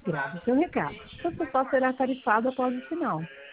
Grave seu recado. Seu total será tarifado após o sinal.